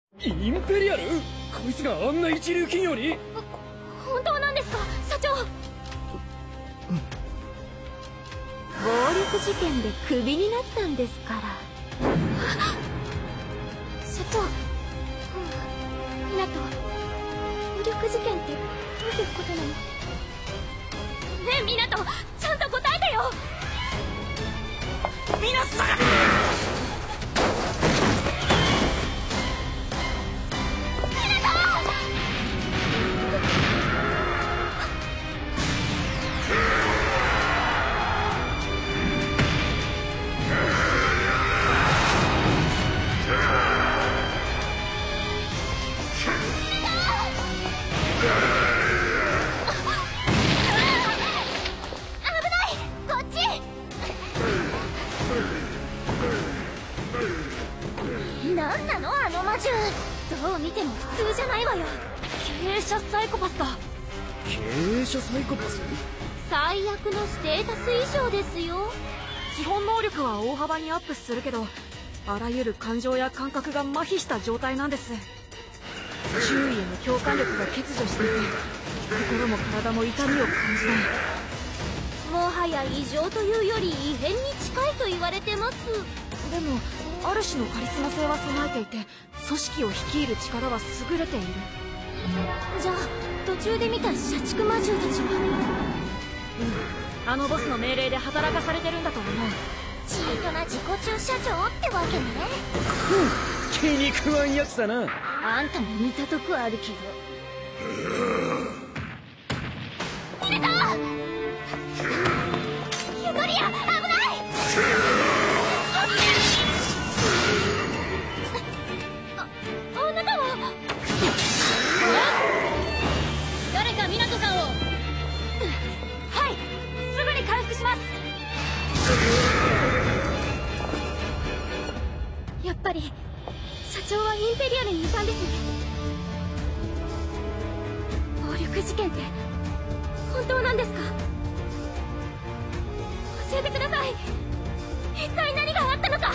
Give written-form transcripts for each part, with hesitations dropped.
インペリアル？こいつがあんな一流企業に？ 本当なんですか社長？暴力事件でクビになったんですから。社長、湊、暴力事件ってどういうことなの？ねえ湊、ちゃんと答えてよ。 皆さん、 なんなのあの魔獣。どう見ても普通じゃないわよ。経営者サイコパスだ。 経営者サイコパス？ 最悪のステータス以上ですよ。 基本能力は大幅にアップするけど、あらゆる感情や感覚が麻痺した状態なんです。周囲への共感力が欠如していて、心も体も痛みを感じない。 もはや異常というより異変に近いと言われてます。 でもある種のカリスマ性は備えていて、組織を率いる力は優れている。 じゃあ途中で見た社畜魔獣たちは？ あのボスの命令で働かされてるんだと思う。 チートな自己駐車場ってわけね。 気に食わんやつだな。 あんたも似たとこあるけど。入れた！ユドリア、危ない！あなたは？誰か湊さんを。 はい、すぐに回復します。 やっぱり社長はインペリアルにいたんですね。暴力事件って本当なんですか？教えてください。一体何があったのか。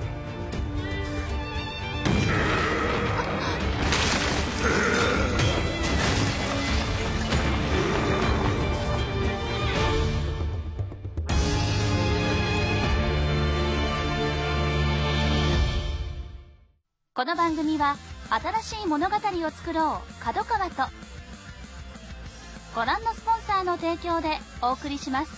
この番組は新しい物語を作ろう角川とご覧のスポンサーの提供でお送りします。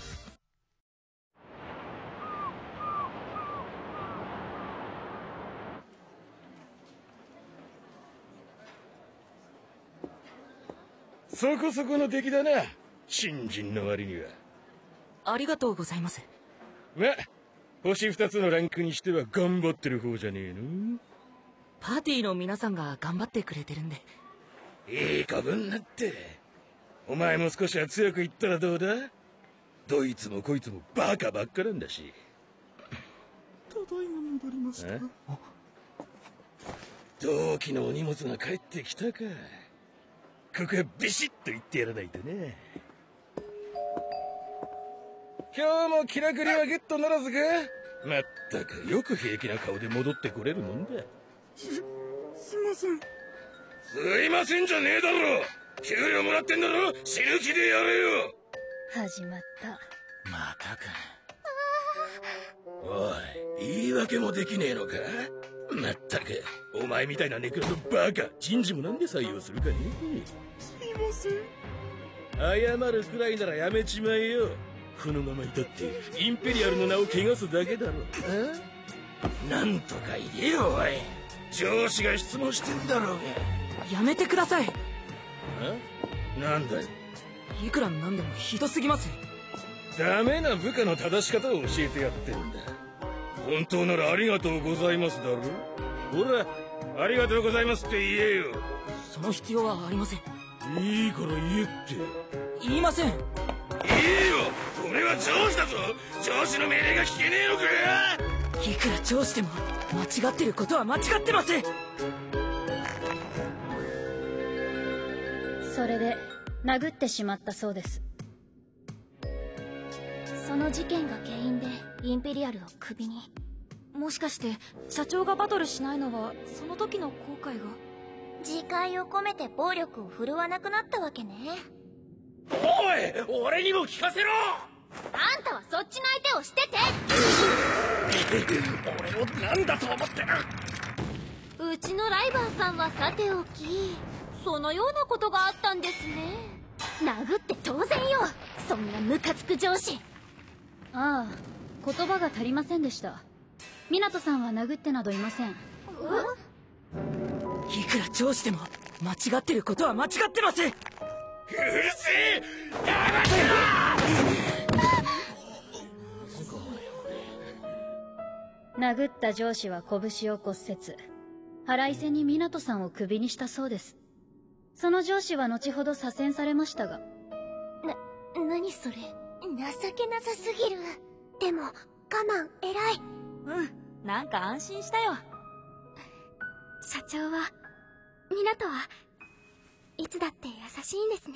そこそこの出来だな、新人の割には。 ありがとうございます。 ま、星2つのランクにしては頑張ってる方じゃねえの？ パーティーの皆さんが頑張ってくれてるんで。 いい子ぶんなって。お前も少しは強く言ったらどうだ？どいつもこいつもバカばっかなんだし。 ただいま戻りました。 同期のお荷物が帰ってきたか。ここはビシッと言ってやらないとね。今日も気楽にはゲットならずか？まったくよく平気な顔で戻ってこれるもんだ。 すいません。 すいませんじゃねえだろ。給料もらってんだろ。死ぬ気でやれよ。 始まった。 またか。おい、言い訳もできねえのか？まったく、お前みたいなネクラのバカ、人事もなんで採用するかね。 すいません。 謝るくらいならやめちまえよ。このままいたってインペリアルの名を汚すだけだろ。なんとか言えよ、おい。上司が質問してんだろうが。 やめてください。 なんだよ。 いくらなんでもひどすぎます。 ダメな部下の正し方を教えてやってるんだ。本当ならありがとうございますだろ。ほら、ありがとうございますって言えよ。 その必要はありません。 いいから言えって。 言いません。 言えよ。俺は上司だぞ。上司の命令が聞けねえのか。 いくら上司でも間違ってることは間違ってます。 それで殴ってしまったそうです。その事件が原因でインペリアルをクビに。 もしかして社長がバトルしないのはその時の後悔が？ 自戒を込めて暴力を振るわなくなったわけね。 おい、俺にも聞かせろ。 あんたはそっちの相手をしてて。 俺を何だと思ってる。 うちのライバーさんはさておき、そのようなことがあったんですね。殴って当然よ、そんなムカつく上司。 ああ、言葉が足りませんでした。湊さんは殴ってなどいません。 いくら上司でも間違ってることは間違ってます。 うるせえ、黙ってろ。 殴った上司は拳を骨折、腹いせに湊さんをクビにしたそうです。その上司は後ほど左遷されましたが。 何それ、情けなさすぎる。でも我慢偉い。 なんか安心したよ。 社長は、湊はいつだって優しいんですね。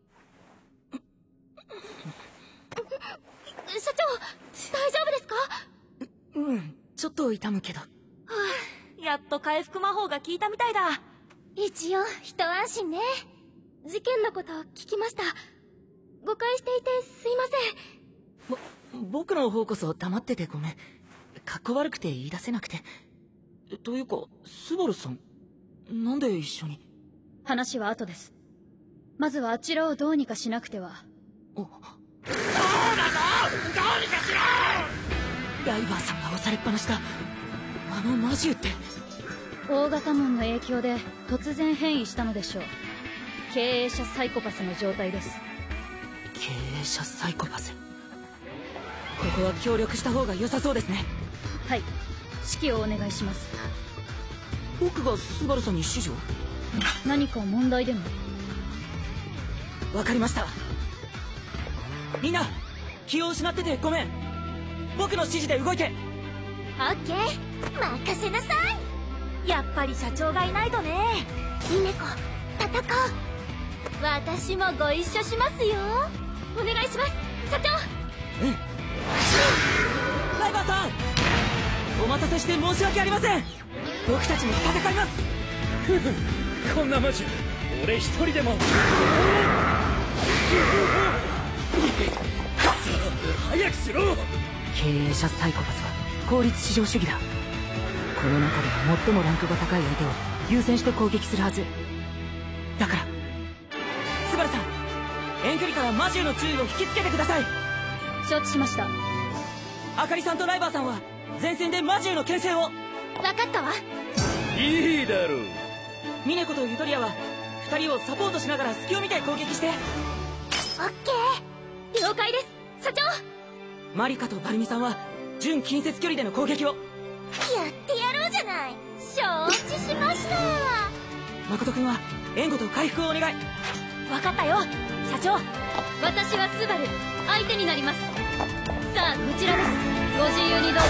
社長、大丈夫ですか？ ちょっと痛むけど。やっと回復魔法が効いたみたいだ。 一応一安心ね。事件のこと聞きました。誤解していてすいません。 僕の方こそ黙っててごめん。かっこ悪くて言い出せなくて。というか、スバルさん、なんで一緒に？ 話は後です。まずはあちらをどうにかしなくては。 そうだぞ、どうにかしろ。 ライバーさんが押されっぱなしだ。あの魔獣って大型門の影響で突然変異したのでしょう。経営者サイコパスの状態です。 経営者サイコパス。ここは協力した方が良さそうですね。 はい、指揮をお願いします。 僕がスバルさんに指示を？ 何か問題でも？ わかりました。みんな気を失っててごめん。僕の指示で動いて。 オッケー、任せなさい。やっぱり社長がいないとね。姫子、戦う。私もご一緒しますよ。お願いします、社長。 ライバーさん、お待たせして申し訳ありません。僕たちも戦います。 こんなマジ俺一人でも。さあ早くしろ。 経営者サイコパスは効率至上主義だ。この中では最もランクが高い相手を優先して攻撃するはずだから、スバルさん、遠距離から魔獣の注意を引きつけてください。 承知しました。 あかりさんとライバーさんは前線で魔獣の牽制を。 分かったわ。 いいだろう。 ミネコとユトリアは2人をサポートしながら隙を見て攻撃して。 オッケー、了解です、社長。 マリカとバルミさんは準近接距離での攻撃を。 やってやろうじゃない。承知しました。 誠君は援護と回復をお願い。 分かったよ、社長。 私はスバル、相手になります。さあ、こちらです。ご自由にどうぞ。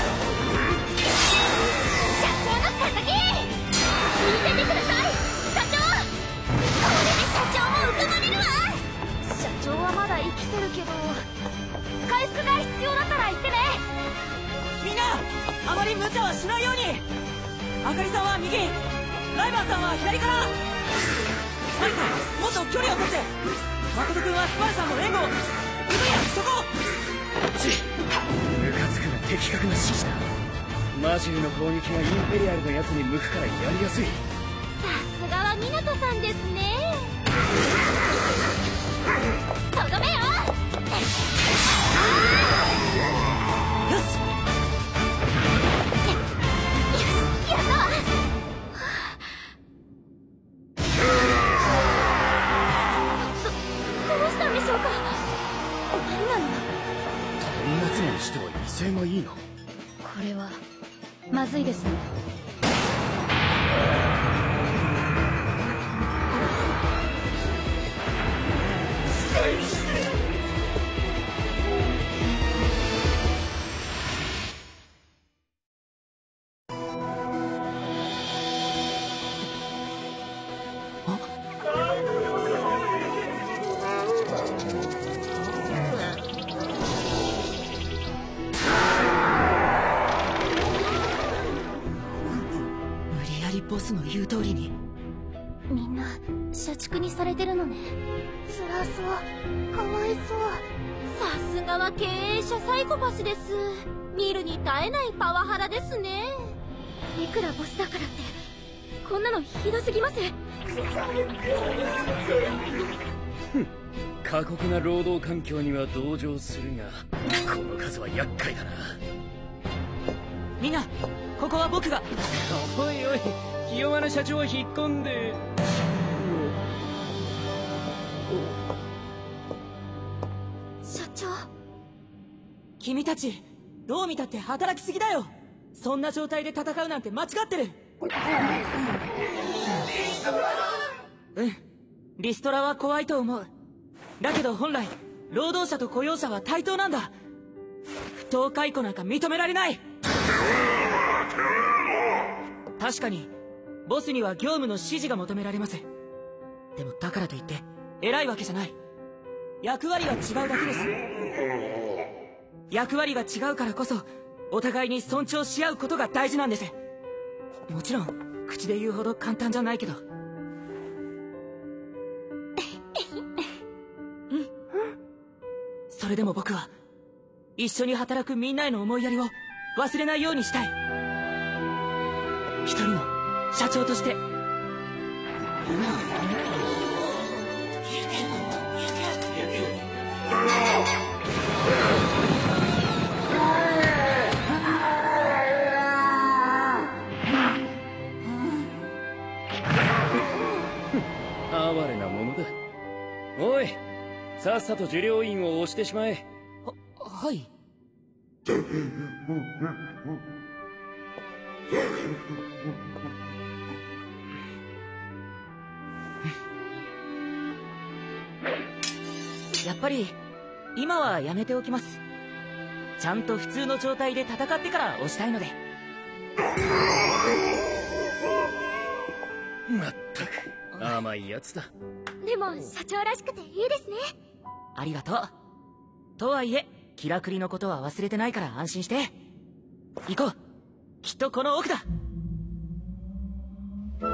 社長の敵、見ててください、社長。これで社長も浮かばれるわ。 社長はまだ生きてるけど、回復が必要だったら言ってね。みんなあまり無茶はしないように。あかりさんは右、ライバーさんは左から。マリカ、もっと距離を取って。誠君はスバルさんの援護を。ユトリア、そこ。 ムカつくが的確な指示だ。マジルの攻撃がインペリアルのやつに向くからやりやすい。 さすがは湊さんですね。とどめよ。 よし、 やったわ。どうしたんでしょうか。何なの。 年末にしては威勢がいいな。 これはまずいですね。 スの言う通りに。 みんな社畜にされてるのね。辛そう、かわいそう。さすがは経営者サイコパスです。見るに耐えないパワハラですね。いくらボスだからってこんなのひどすぎます。 過酷な労働環境には同情するが、この数は厄介だな。 みんな、ここは僕が。 おいおい、清原社長は引っ込んで。 社長、 君たちどう見たって働きすぎだよ。そんな状態で戦うなんて間違ってる。うん、リストラは怖いと思う。だけど本来労働者と雇用者は対等なんだ。不当解雇なんか認められない。確かにボスには業務の指示が求められます。でもだからといって偉いわけじゃない。役割が違うだけです。役割が違うからこそお互いに尊重し合うことが大事なんです。もちろん口で言うほど簡単じゃないけど。それでも僕は一緒に働くみんなへの思いやりを忘れないようにしたい。一人の社長として。 哀れなものだ。おい、さっさと受領員を押してしまえ。 はい。やっぱり今はやめておきます。ちゃんと普通の状態で戦ってから押したいので。 まったく甘いやつだ。 でも社長らしくていいですね。 ありがとう。とはいえキラクリのことは忘れてないから安心して。行こう。きっとこの奥だ。 うわ、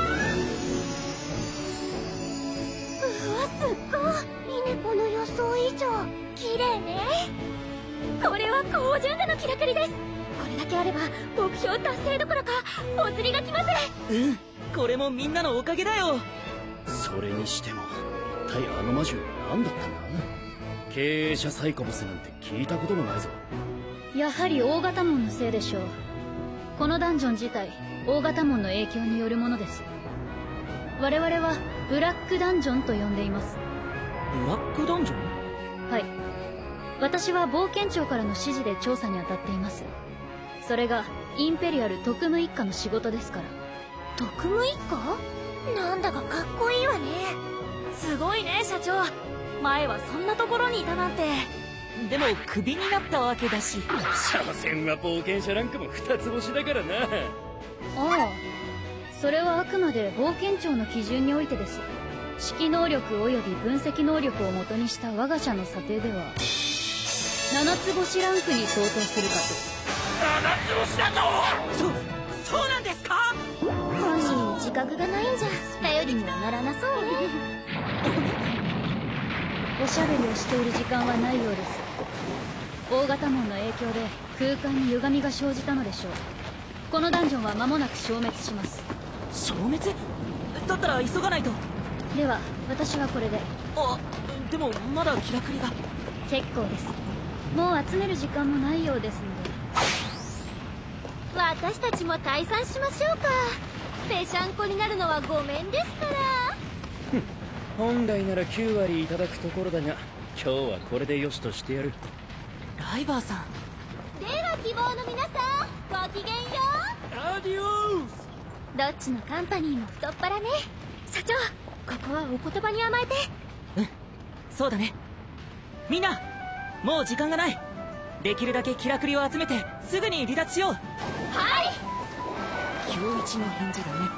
すっごい。ミネコの予想以上綺麗ね。これは高純度のキラクリです。これだけあれば目標達成どころかお釣りが来ます。 うん、これもみんなのおかげだよ。 それにしても一体あの魔獣は何だったんだ。経営者サイコパスなんて聞いたこともないぞ。 やはり大型門のせいでしょう。このダンジョン自体大型門の影響によるものです。我々はブラックダンジョンと呼んでいます。 ブラックダンジョン？ はい、私は冒険庁からの指示で調査に当たっています。それがインペリアル特務一課の仕事ですから。 特務一課？なんだかかっこいいわね。 すごいね社長。前はそんなところにいたなんて。でもクビになったわけだし。 所詮は冒険者ランクも2つ星だからな。 ああ、それはあくまで冒険庁の基準においてです。識能力及び分析能力を元にした我が社の査定では7つ星ランクに相当するかと。 7つ星だと。 そうなんですか？ 本人に自覚がないんじゃ頼りにはならなそうね。 おしゃべりをしている時間はないようです。大型門の影響で空間に歪みが生じたのでしょう。このダンジョンは間もなく消滅します。 消滅？だったら急がないと。 では私はこれで。 あ、でもまだキラクリが。 結構です。もう集める時間もないようですので。 私たちも退散しましょうか。ぺしゃんこになるのはごめんですから。 本来なら9割いただくところだが、今日はこれでよしとしてやる。 ライバーさん。 では希望の皆さん、ごきげんよう。 アディオス。 どっちのカンパニーも太っ腹ね。社長、ここはお言葉に甘えて。 うん、そうだね。みんなもう時間がない。できるだけキラクリを集めてすぐに離脱しよう。 はい。 今日一の返事だね。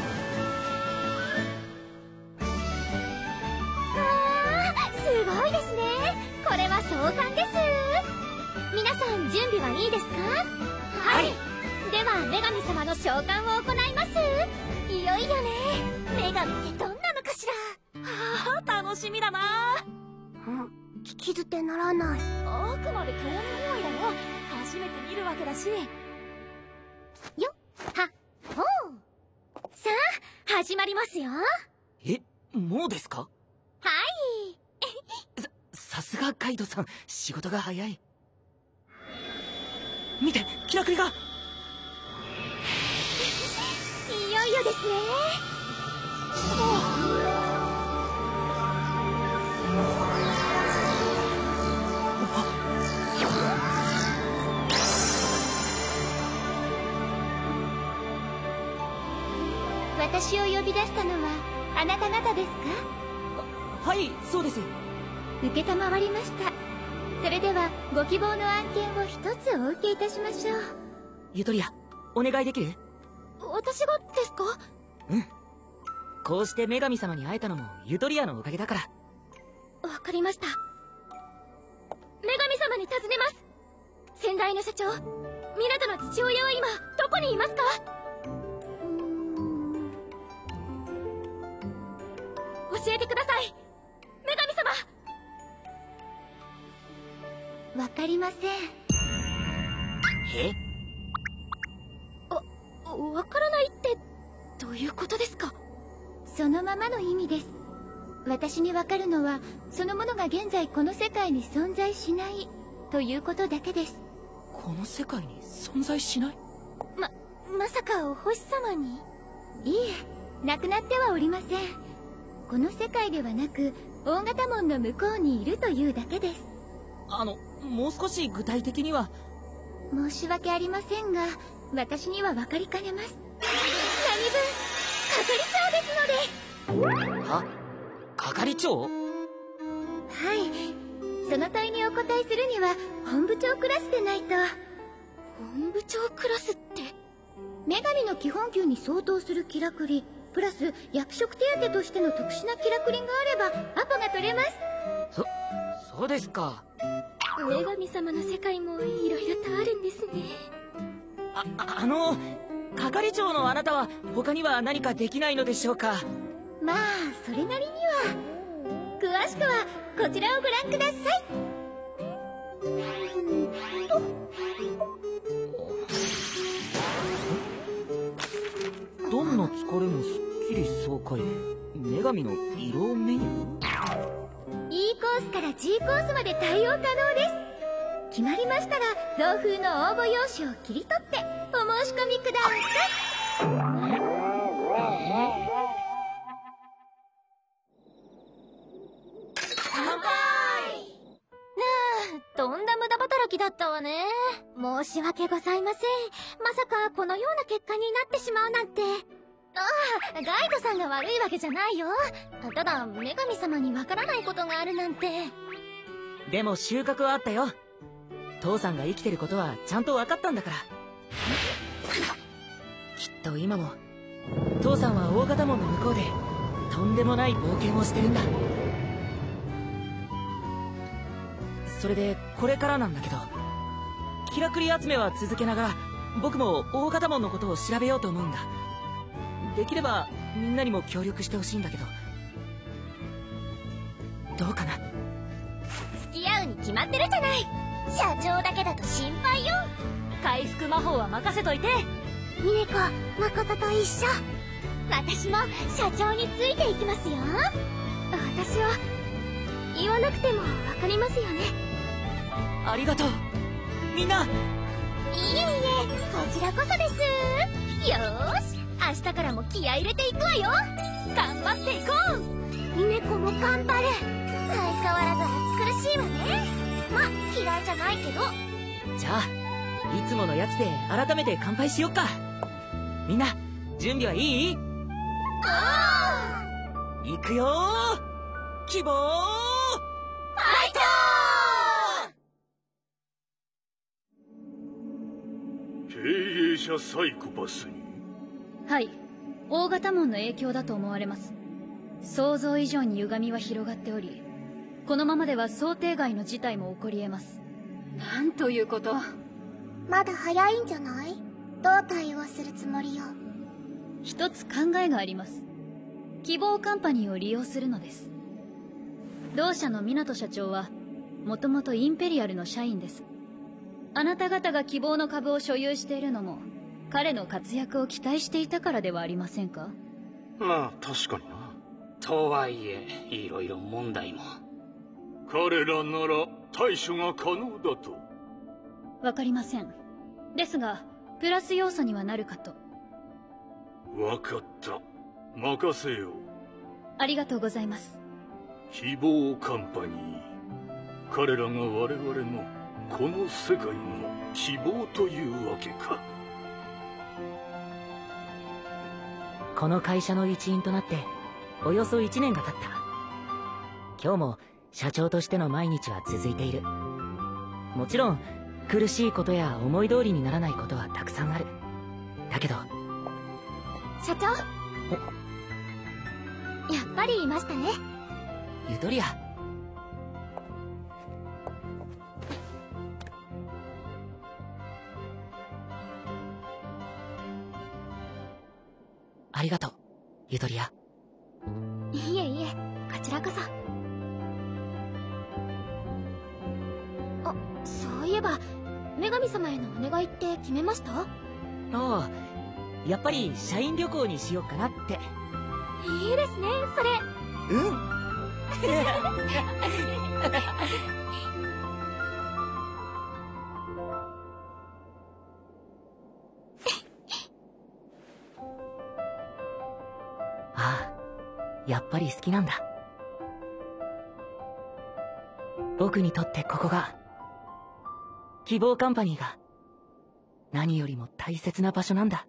すごいですね。これは壮観です。皆さん準備はいいですか？はい。ででは女神様の召喚を行います。いよいよね。女神ってどんなのかしら。 はあ、楽しみだな。 聞き捨てならない。 あくまで興味本位だよ。初めて見るわけだし。 よっはっほう。さあ始まりますよ。 え、もうですか？ はい。 さすがカイドさん、仕事が早い。見て、キラクリが。 いよいよですね。私を呼び出したのはあなた方ですか？ はい、そうです。 承りました。それではご希望の案件を一つお受けいたしましょう。 ユトリア、お願いできる？ 私がですか？ うん。こうして女神様に会えたのもユトリアのおかげだから。 わかりました。女神様に尋ねます。先代の社長、湊の父親は今どこにいますか？教えてください、女神様。わかりません。 え？ わからないってどういうことですか？そのままの意味です。私にわかるのはそのものが現在この世界に存在しないということだけです。 この世界に存在しない？ まさかお星様に？いいえ、亡くなってはおりません。この世界ではなく大型門の向こうにいるというだけです。 もう少し具体的には。 申し訳ありませんが私には分かりかねます。何分係長ですので。 は？係長？ はい、その問いにお答えするには本部長クラスでないと。本部長クラスって？女神の基本給に相当するキラクリプラス役職手当としての特殊なキラクリがあればアポが取れます。 そうですか。 女神様の世界もいろいろとあるんですね。 係長のあなたは他には何かできないのでしょうか？ まあそれなりには。詳しくはこちらをご覧ください。 どんな疲れもすっきり爽快。女神の色メニュー？ E コースから G コースまで対応可能です。決まりましたら同封の応募用紙を切り取ってお申し込みください。乾杯。とんだ無駄働きだったわね。申し訳ございません。まさかこのような結果になってしまうなんて。ガイドさんが悪いわけじゃないよ。ただ女神様にわからないことがあるなんて。 でも収穫はあったよ。父さんが生きてることはちゃんと分かったんだから。きっと今も父さんは大型門の向こうでとんでもない冒険をしてるんだ。それでこれからなんだけど、キラクリ集めは続けながら僕も大型門のことを調べようと思うんだ。できればみんなにも協力してほしいんだけど、どうかな？ 付き合うに決まってるじゃない。社長だけだと心配よ。 回復魔法は任せといて。 ミネコ、誠と一緒。私も社長についていきますよ。私は言わなくてもわかりますよね。 ありがとうみんな。 いえいえ、こちらこそです。よーし、明日からも気合い入れていくわよ。頑張っていこう。ミネコも頑張る。相変わらず暑苦しいわね。ま、嫌いじゃないけど。 じゃあいつものやつで改めて乾杯しよっか。みんな準備はいい？行くよー。希望ファイト経営者サイコパスに？ はい、大型門の影響だと思われます。想像以上に歪みは広がっており、このままでは想定外の事態も起こり得ます。 なんということ。 まだ早いんじゃない？ どう対応するつもりよ。 一つ考えがあります。希望カンパニーを利用するのです。同社の湊社長はもともとインペリアルの社員です。あなた方が希望の株を所有しているのも彼の活躍を期待していたからではありませんか？ まあ確かにな。 とはいえいろいろ問題も。 彼らなら対処が可能だと。 わかりません。ですがプラス要素にはなるかと。 わかった。任せよう。 ありがとうございます。 希望カンパニー。彼らが我々のこの世界の希望というわけか。 この会社の一員となっておよそ1年が経った。今日も社長としての毎日は続いている。もちろん苦しいことや思い通りにならないことはたくさんある。だけど社長、やっぱりいましたね。 ゆとりや。ありがとう、ゆとりや。 いえいえ、こちらこそ。あ、そういえば女神様へのお願いって決めました？ ああ、やっぱり社員旅行にしようかなって。 いいですね、それ。 うん。ああ、やっぱり好きなんだ。僕にとってここが、希望カンパニーが何よりも大切な場所なんだ。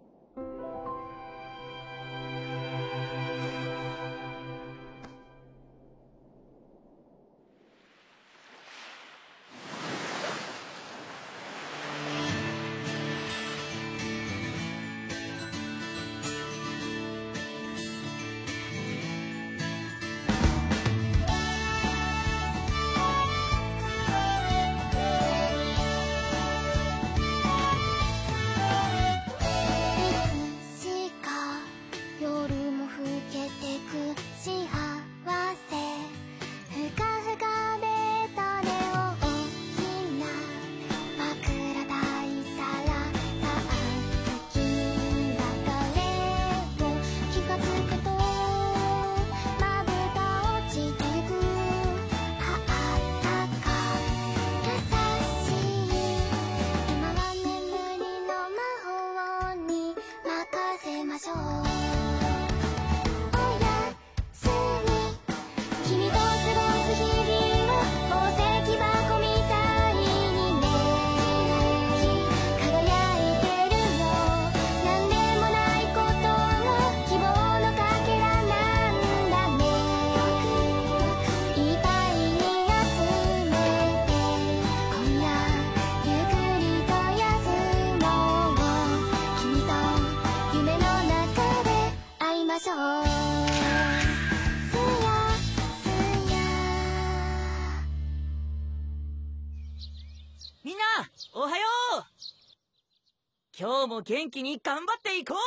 みんな、おはよう。今日も元気に頑張っていこう。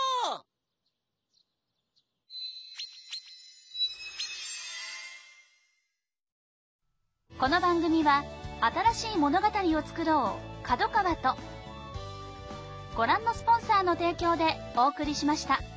この番組は新しい物語を作ろう角川とご覧のスポンサーの提供でお送りしました。